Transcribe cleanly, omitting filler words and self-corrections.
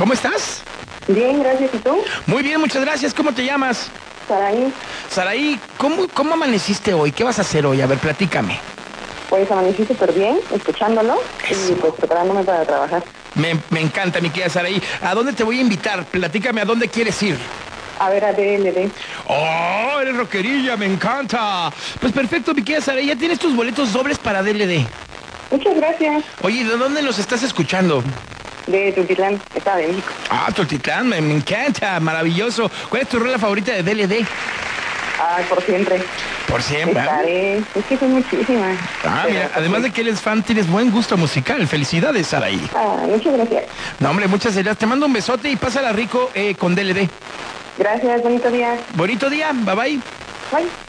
¿Cómo estás? Bien, gracias. ¿Y tú? Muy bien, muchas gracias. ¿Cómo te llamas? Saraí. Saraí, ¿cómo amaneciste hoy? ¿Qué vas a hacer hoy? A ver, platícame. Pues amanecí súper bien, escuchándolo Eso. y pues preparándome para trabajar. Me encanta, mi querida Saraí. ¿A dónde te voy a invitar? Platícame, ¿a dónde quieres ir? A ver, a DLD. ¡Oh, eres rockerilla! ¡Me encanta! Pues perfecto, mi querida Saraí. Ya tienes tus boletos dobles para DLD. Muchas gracias. Oye, ¿de dónde los estás escuchando? De Tultitlán, Estado de México. Ah, Tultitlán, me encanta, maravilloso. ¿Cuál es tu rola favorita de DLD? Ay, por siempre. Por siempre. Estaré. Es que son muchísimas. Ah, mira, además de que eres fan, tienes buen gusto musical. Felicidades, Saraí. Ah, muchas gracias. No, hombre, muchas gracias. Te mando un besote y pásala rico con DLD. Gracias, bonito día. Bonito día, bye bye. Bye.